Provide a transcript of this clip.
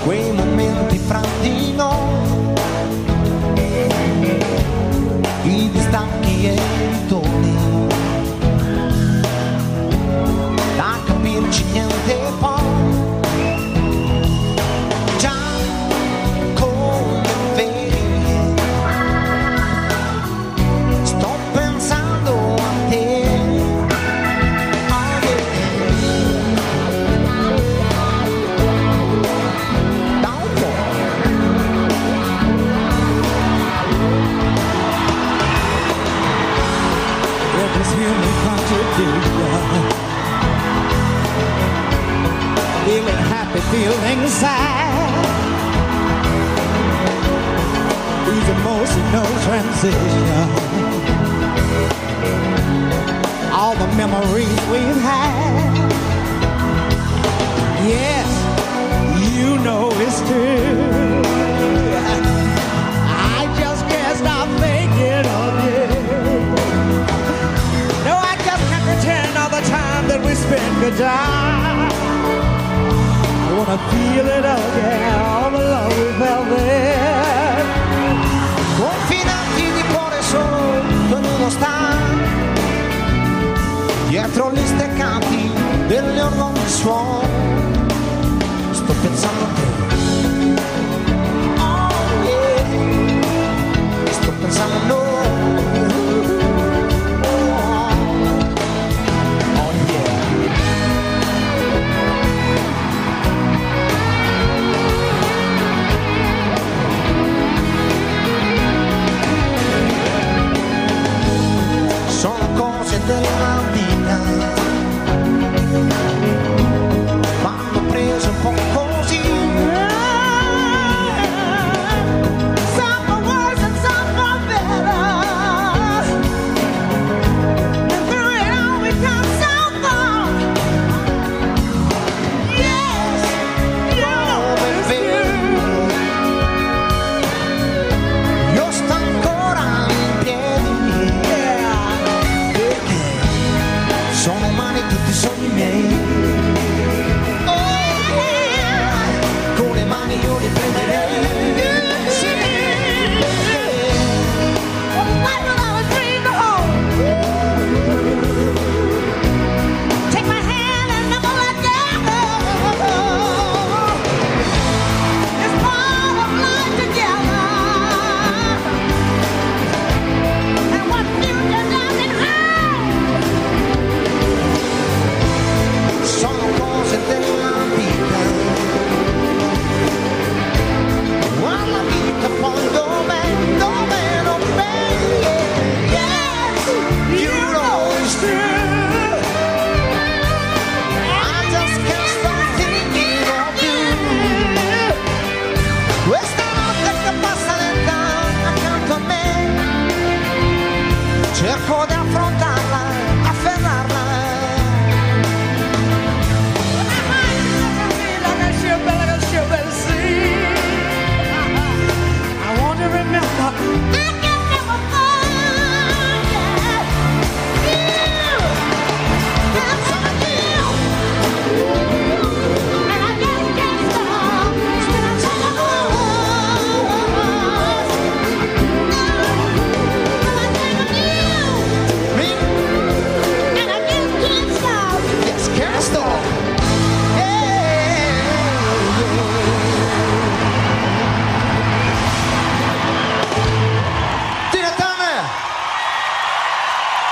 quei momenti fra di noi, i distacchi e i toni, da capirci niente poi, già come vedi, sto pensando a te. Feeling happy, feeling sad. These emotional transitions, all the memories we've had. Yes, you know it's true. I just can't stop thinking of you. No, I just can't pretend all the time that we spend good time. I wanna feel it again, all the love we felt there. Confinati di cuore solo, ognuno sta dietro gli steccati degli ormoni suoni.